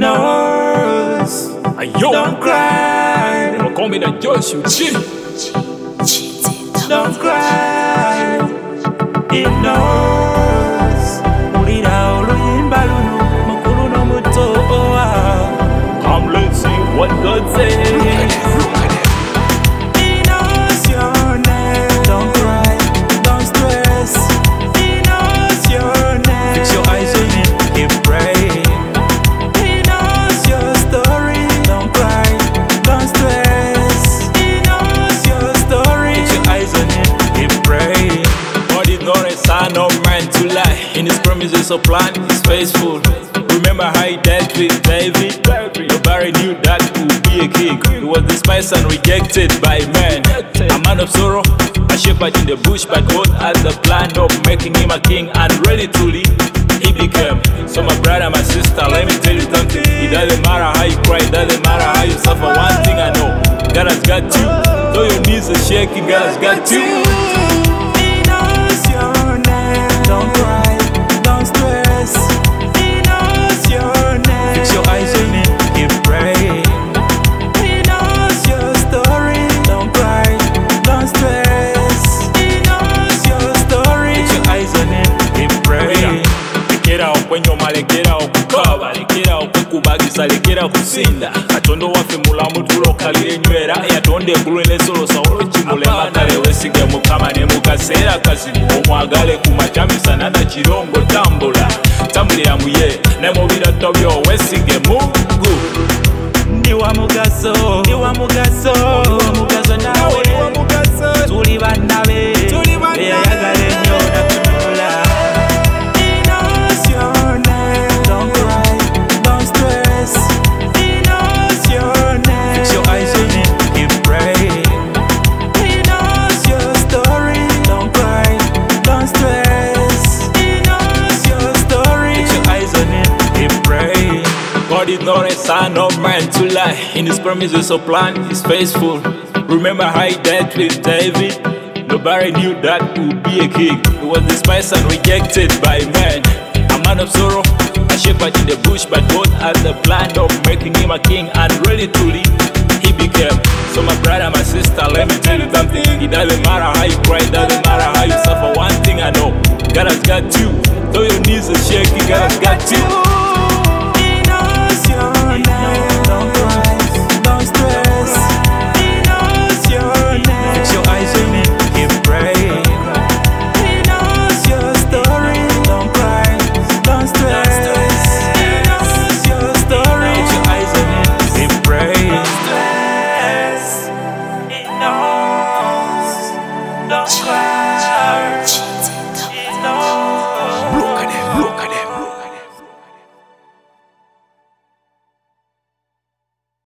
knows. Yo, Don't cry. call me the Josh, you Don't cry. He knows. Ulira oluyimba luno mukulu n'omuto. Come, let's see what God says. He knows your name. Don't cry. Don't stress. He knows your name. Fix your eyes on him. Keep praying. He knows your story. Don't cry. Don't stress. He knows your story. Fix your eyes on him. Keep praying. God is not a son of man to lie. In his promises of plan, he's faithful. Remember how he dealt with David? Nobody knew that he would be a king. He was despised and rejected by men. A man of sorrow, a shepherd in the bush, but God had the plan of making him a king, and really truly he became. So my brother, my sister, let me tell you something. It doesn't matter how you cry, it doesn't matter how you suffer. One thing I know, God has got you. Though your knees are shaking, God has got you. He knows your name. Don't cry, don't stress. He knows your name. Fix your eyes on him, keep praying. He knows your story. Don't cry, don't stress. He knows your story. Fix your eyes on him, keep praying. Lekera okwenyoma, lekera okukaaba, lekera okwekubagisa, lekera okusinda. Katonda waffe mulamu tulokalira enywera, yatonda eggulu n'ensolo sawulo kimulema. Kale weesige Mukama ne mu kaseera kazibu, omwagale ku makya misana na kiro ng'otambula. Tambulira mu ye ne mu birato byo, weesige Mungu. Ndi wa mugaso, ndi wa mugaso, ndi wa mugaso nawe. Tuli bannabe, beyayagala ennyo natunula. He knows your name. Don't cry, don't stress. He knows your name. Fix your eyes on him, keep praying. He knows your story. Don't cry, don't stress. He knows your story. Fix your eyes on him, keep praying. God is not a son of man to lie. In his promises of plan, he's faithful. Remember how he dealt with David? Nobody knew that he would be a king. He was despised and rejected by men. A man of sorrow, a shepherd in the bush, but God had the plan of making him a king, and really truly he became. So my brother, my sister, let me tell you something. It doesn't matter how you cry, it doesn't matter how you suffer. One thing I know, God has got you. Though your knees are shaking, God has got you.